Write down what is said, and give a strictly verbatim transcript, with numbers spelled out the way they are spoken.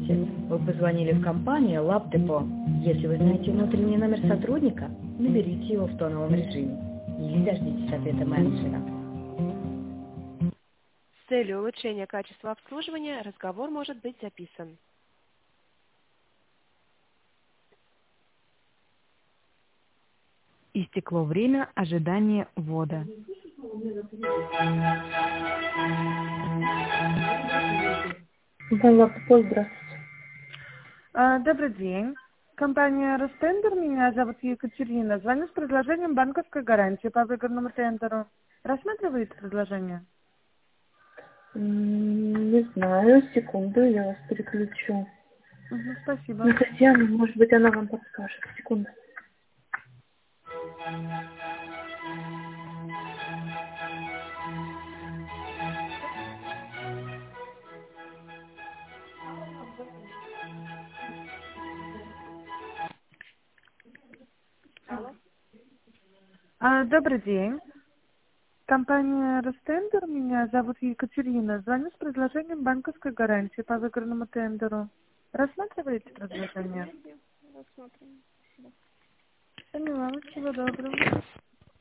Здравствуйте. Вы позвонили в компанию LabDepot. Если вы знаете внутренний номер сотрудника, наберите его в тоновом режиме или дождитесь ответа менеджера. С целью улучшения качества обслуживания разговор может быть записан. Истекло время ожидания ввода. Здравствуйте. А, Добрый день. Компания Ростендер. Меня зовут Екатерина. Звоню с предложением банковской гарантии по выгодному тендеру. Рассматриваете предложение? М, Не знаю, секунду, я вас переключу. Мгм, спасибо. На Татьяну, может быть, она вам подскажет. Секунду. А, Добрый день. Компания Ростендер. Меня зовут Екатерина. Звоню с предложением банковской гарантии по выгодному тендеру. Рассматриваете предложение? Рассмотрим. Поняла. Всего доброго.